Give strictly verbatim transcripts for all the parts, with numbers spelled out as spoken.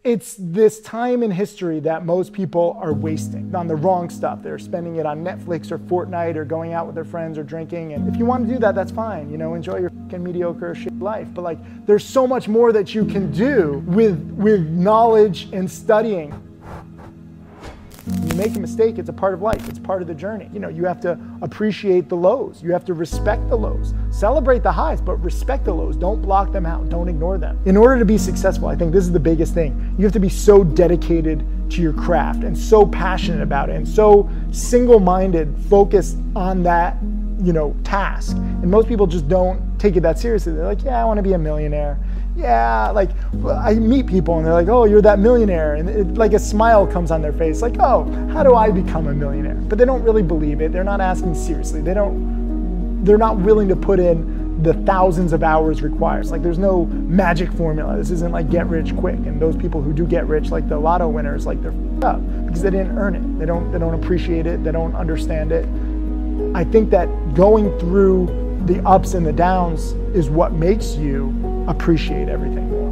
It's this time in history that most people are wasting on the wrong stuff. They're spending it on Netflix or Fortnite or going out with their friends or drinking. And if you want to do that, that's fine. You know, enjoy your fucking mediocre shit life. But like, there's so much more that you can do with, with knowledge and studying. When you make a mistake, it's a part of life. It's part of the journey. You know, you have to appreciate the lows. You have to respect the lows. Celebrate the highs, but respect the lows. Don't block them out. Don't ignore them. In order to be successful, I think this is the biggest thing. You have to be so dedicated to your craft and so passionate about it and so single-minded, focused on that, you know, task. And most people just don't take it that seriously. They're like, yeah, I want to be a millionaire. Yeah, like I meet people and they're like, oh, you're that millionaire. And it, like a smile comes on their face, like, oh, how do I become a millionaire? But they don't really believe it. They're not asking seriously. They don't, they're not willing to put in the thousands of hours required. Like there's no magic formula. This isn't like get rich quick. And those people who do get rich, like the lotto winners, like they're f***ed up because they didn't earn it. They don't, they don't appreciate it. They don't understand it. I think that going through the ups and the downs is what makes you appreciate everything more.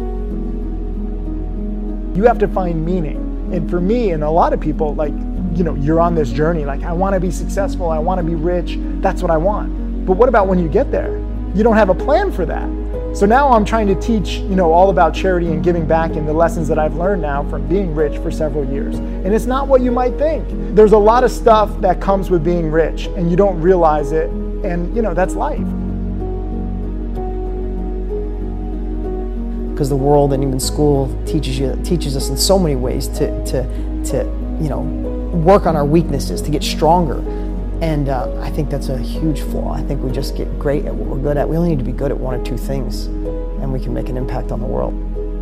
You have to find meaning. And for me and a lot of people, like, you know, you're on this journey, like, I want to be successful, I want to be rich, that's what I want. But what about when you get there? You don't have a plan for that. So now I'm trying to teach, you know, all about charity and giving back and the lessons that I've learned now from being rich for several years. And it's not what you might think. There's a lot of stuff that comes with being rich and you don't realize it. And, you know, that's life. Because the world and even school teaches you teaches us in so many ways to to to you know work on our weaknesses, to get stronger, and uh, I think that's a huge flaw. I think we just get great at what we're good at. We only need to be good at one or two things, and we can make an impact on the world.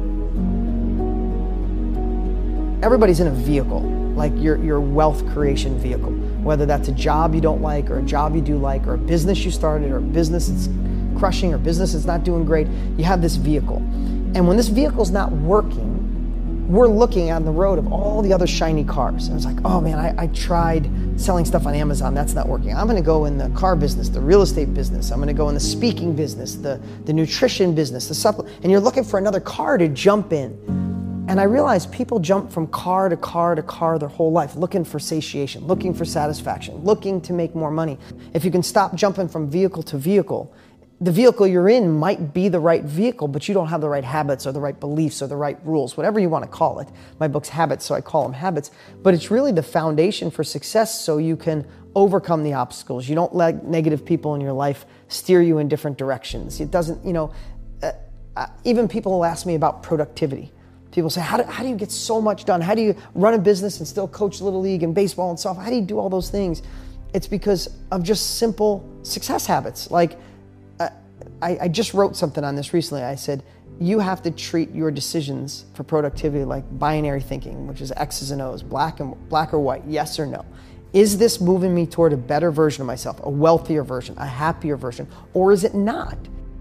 Everybody's in a vehicle, like your your wealth creation vehicle. Whether that's a job you don't like, or a job you do like, or a business you started, or a business that's crushing, or business that's not doing great, you have this vehicle. And when this vehicle's not working, we're looking on the road of all the other shiny cars. And it's like, oh man, I, I tried selling stuff on Amazon, that's not working. I'm gonna go in the car business, the real estate business, I'm gonna go in the speaking business, the, the nutrition business, the supplement, and you're looking for another car to jump in. And I realized people jump from car to car to car their whole life, looking for satiation, looking for satisfaction, looking to make more money. If you can stop jumping from vehicle to vehicle, the vehicle you're in might be the right vehicle, but you don't have the right habits or the right beliefs or the right rules, whatever you want to call it. My book's Habits, so I call them habits. But it's really the foundation for success so you can overcome the obstacles. You don't let negative people in your life steer you in different directions. It doesn't, you know, uh, uh, even people will ask me about productivity. People say, how do, how do you get so much done? How do you run a business and still coach Little League and baseball and softball? How do you do all those things? It's because of just simple success habits. Like, I, I just wrote something on this recently. I said, you have to treat your decisions for productivity like binary thinking, which is X's and O's, black and black or white, yes or no. Is this moving me toward a better version of myself, a wealthier version, a happier version, or is it not?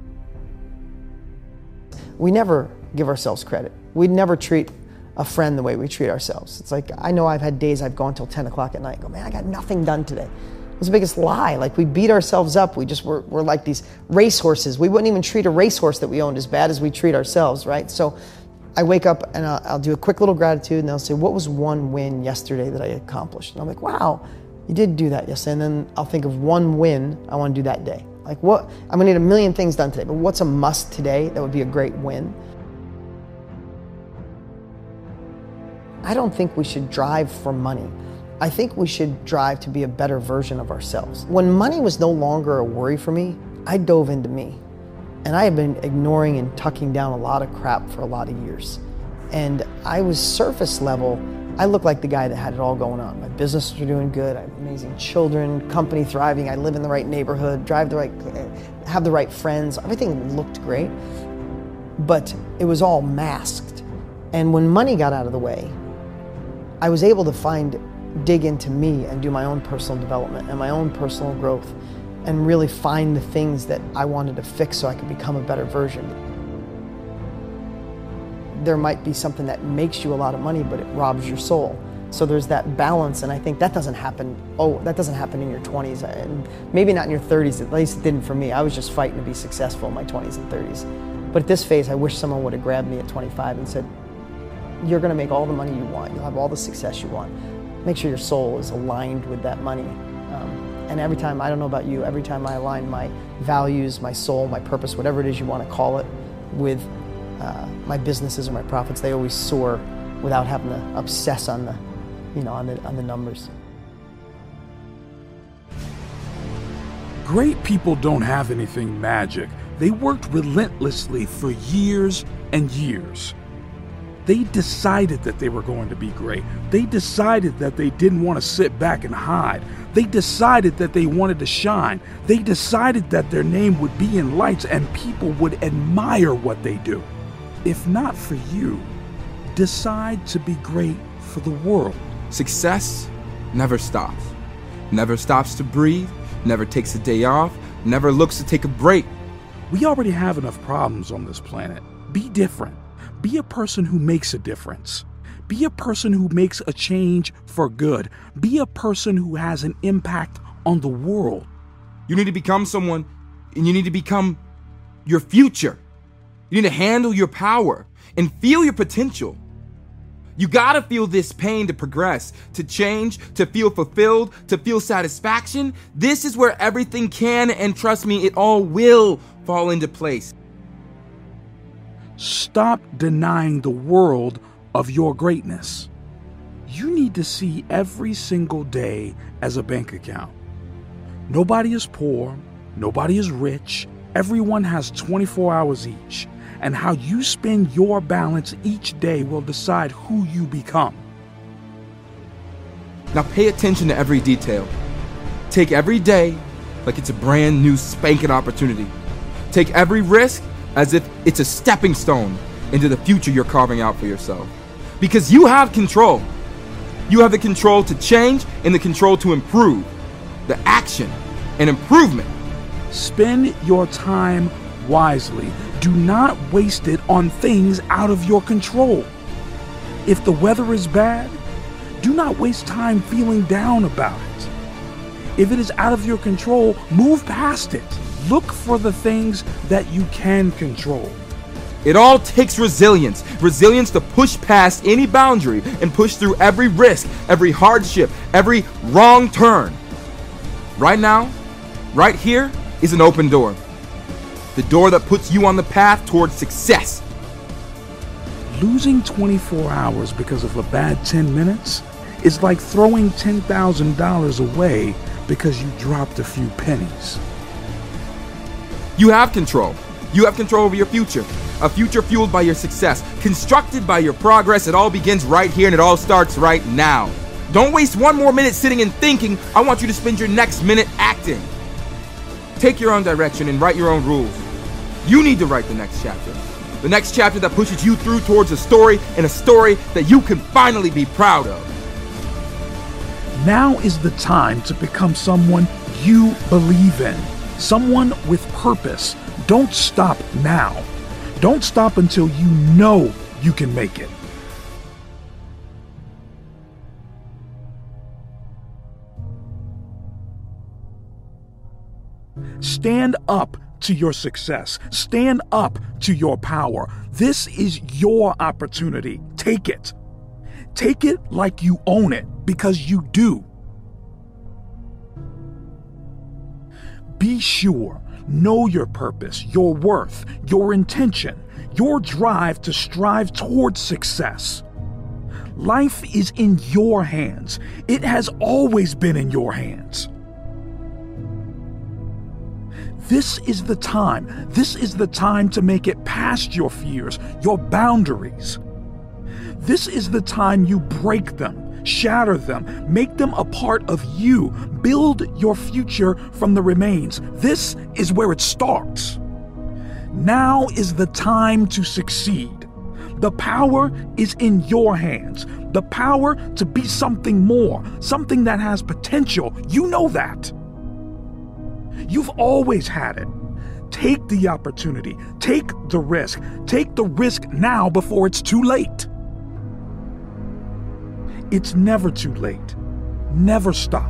We never give ourselves credit. We never treat a friend the way we treat ourselves. It's like, I know I've had days I've gone till ten o'clock at night and go, man, I got nothing done today. It was the biggest lie. Like, we beat ourselves up. We just were, we're like these racehorses. We wouldn't even treat a racehorse that we owned as bad as we treat ourselves, right? So I wake up and I'll, I'll do a quick little gratitude and they'll say, what was one win yesterday that I accomplished? And I'm like, wow, you did do that yesterday. And then I'll think of one win I want to do that day. Like, what? I'm gonna need a million things done today, but what's a must today that would be a great win? I don't think we should drive for money. I think we should drive to be a better version of ourselves. When money was no longer a worry for me, I dove into me. And I had been ignoring and tucking down a lot of crap for a lot of years. And I was surface level. I looked like the guy that had it all going on. My businesses were doing good, I have amazing children, company thriving, I live in the right neighborhood, drive the right, have the right friends, everything looked great. But it was all masked. And when money got out of the way, I was able to find dig into me and do my own personal development and my own personal growth and really find the things that I wanted to fix so I could become a better version. There might be something that makes you a lot of money, but it robs your soul. So there's that balance, and I think that doesn't happen, oh, that doesn't happen in your twenties, and maybe not in your thirties, at least it didn't for me. I was just fighting to be successful in my twenties and thirties. But at this phase, I wish someone would have grabbed me at twenty-five and said, you're going to make all the money you want. You'll have all the success you want. Make sure your soul is aligned with that money. Um, and every time, I don't know about you, every time I align my values, my soul, my purpose, whatever it is you want to call it, with uh, my businesses or my profits, they always soar without having to obsess on the, you know, on the, on the numbers. Great people don't have anything magic. They worked relentlessly for years and years. They decided that they were going to be great. They decided that they didn't want to sit back and hide. They decided that they wanted to shine. They decided that their name would be in lights and people would admire what they do. If not for you, decide to be great for the world. Success never stops. Never stops to breathe, never takes a day off, never looks to take a break. We already have enough problems on this planet. Be different. Be a person who makes a difference. Be a person who makes a change for good. Be a person who has an impact on the world. You need to become someone, and you need to become your future. You need to handle your power and feel your potential. You gotta feel this pain to progress, to change, to feel fulfilled, to feel satisfaction. This is where everything can, and trust me, it all will fall into place. Stop denying the world of your greatness. You need to see every single day as a bank account. Nobody is poor, nobody is rich, everyone has twenty-four hours each. And how you spend your balance each day will decide who you become. Now pay attention to every detail. Take every day like it's a brand new spanking opportunity. Take every risk as if it's a stepping stone into the future you're carving out for yourself. Because you have control. You have the control to change and the control to improve. The action and improvement. Spend your time wisely. Do not waste it on things out of your control. If the weather is bad, do not waste time feeling down about it. If it is out of your control, move past it. Look for the things that you can control. It all takes resilience. Resilience to push past any boundary and push through every risk, every hardship, every wrong turn. Right now, right here, is an open door. The door that puts you on the path towards success. Losing twenty-four hours because of a bad ten minutes is like throwing ten thousand dollars away because you dropped a few pennies. You have control. You have control over your future. A future fueled by your success, constructed by your progress. It all begins right here and it all starts right now. Don't waste one more minute sitting and thinking. I want you to spend your next minute acting. Take your own direction and write your own rules. You need to write the next chapter. The next chapter that pushes you through towards a story, and a story that you can finally be proud of. Now is the time to become someone you believe in. Someone with purpose. Don't stop now. Don't stop until you know you can make it. Stand up to your success. Stand up to your power. This is your opportunity. Take it. Take it like you own it, because you do. Be sure. Know your purpose, your worth, your intention, your drive to strive towards success. Life is in your hands. It has always been in your hands. This is the time. This is the time to make it past your fears, your boundaries. This is the time you break them, shatter them, make them a part of you, build your future from the remains. This is where it starts. Now is the time to succeed. The power is in your hands. The power to be something more, something that has potential. You know that. You've always had it. Take the opportunity. Take the risk. Take the risk now before it's too late. It's never too late. Never stop.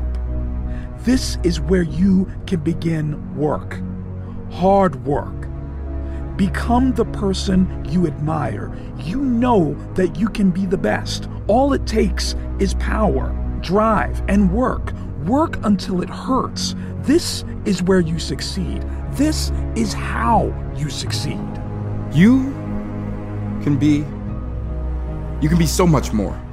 This is where you can begin work. Hard work. Become the person you admire. You know that you can be the best. All it takes is power, drive, and work. Work until it hurts. This is where you succeed. This is how you succeed. You can be, you can be so much more.